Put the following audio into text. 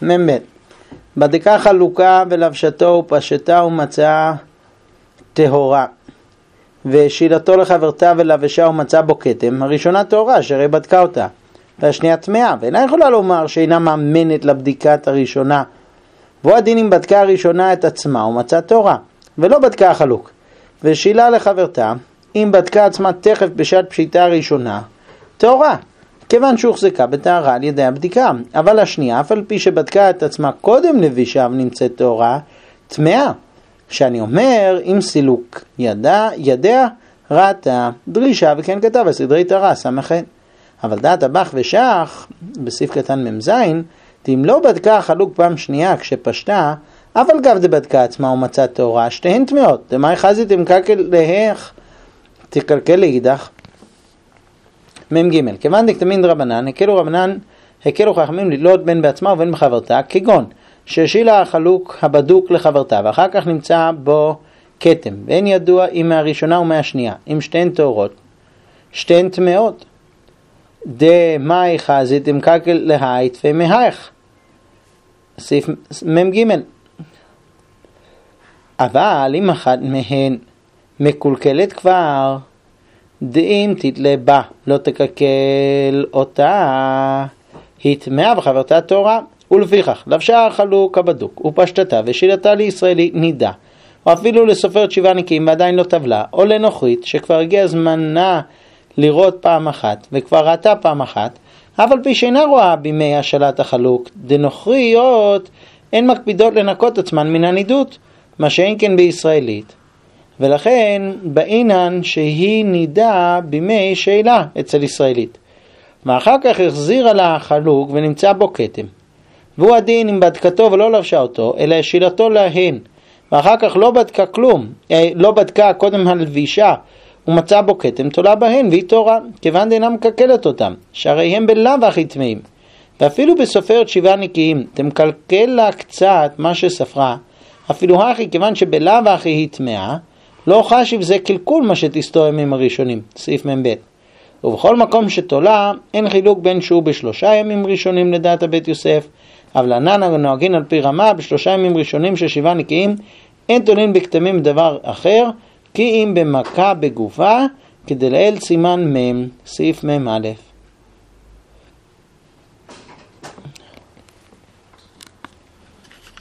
ממבט. בדקה חלוקה ולבשתו ופשטה ומצאה טהורה, ושילתו לחברתה ולבשה ומצאה בו כתם. הראשונה טהורה, שהרי בדקה אותה, והשנייה טמאה, ואינה יכולה לומר שאינה מאמנת לבדיקת הראשונה. והוא הדין אם בדקה הראשונה את עצמה ומצאה טהורה, ולא בדקה החלוק. ושילה לחברתה, אם בדקה עצמה תכף בשעת פשיטה הראשונה, טהורה, כיוון שהוחזקה בטהרה על ידי הבדיקה. אבל השנייה, אף על פי שבדקה את עצמה קודם לבישה ונמצאת טהורה, טמאה. שאני אומר, אם סילוק ידיה, ראתה, דרישה, וכן כתב הסדרי טהרה, סמכן. אבל דעת הבח ושח, בסעיף קטן ממזין, אם לא בדקה החלוק פעם שנייה כשפשטה, אבל גב דבדקה עצמה ומצאה טהורה, שתיהן טמאות. דמאי חזית תמקלקל להך, תקלקל לאידך. מ"ג, כיוון דקתמין רבנן, הקלו חכמים לדלות בין בעצמה ובין בחברתה, כגון שהשילה החלוק הבדוק לחברתה, ואחר כך נמצא בו כתם, ואין ידוע אם מהראשונה ומהשנייה, אם שתיהן טהורות, שתיהן טמאות. דמאי חזית תמקלקל להית ומהך. סעיף מ"ג. אבל אם אחת מהן מקולקלת כבר, דאם תתלה בה, לא תקלקל אותה, היא טמאה וחברתה טהורה. ולפיכך, לבשה החלוק הבדוק, ופשטתה ושילתה לישראלי נידה, או אפילו לסופרת 7 נקיים ועדיין לא טבלה, או לנוכרית שכבר הגיע זמנה לראות פעם אחת, וכבר ראתה פעם אחת, אבל פי שאינה רואה בימי השלת החלוק, דנוכריות הן מקפידות לנקות עצמן מן הנידות, מה שאין כן בישראלית. ולכן בעינן שהיא נידה בימי שאלה אצל ישראלית. ואחר כך החזירה לה החלוק ונמצא בו כתם. והוא הדין אם בדקתו ולא לבשה אותו, אלא השילתו להן. ואחר כך לא בדקה כלום, לא בדקה קודם הלבישה, ומצא בו כתם, תולה בהן והיא טהורה, כיוון דינה מקלקלת אותם, שהרי הם בלאו הכי טמאים. ואפילו בסופרת 7 נקיים, תמקלקל לה קצת מה שספרה, אפילו הכי כיוון שבלאו הכי היא טמאה, לא חשיב זה קלקול מה שתסתור ימים הראשונים, סעיף מ"ב. ובכל מקום שתולה, אין חילוק בין שהוא ב3 ימים ראשונים לדעת הבית יוסף, אבל ענן נוהגין על פי רמה ב3 ימים ראשונים של 7 נקיים, אין תולין בכתמים דבר אחר, כי אם במכה בגופה, כדי לאל סימן מ', סעיף מ' א'.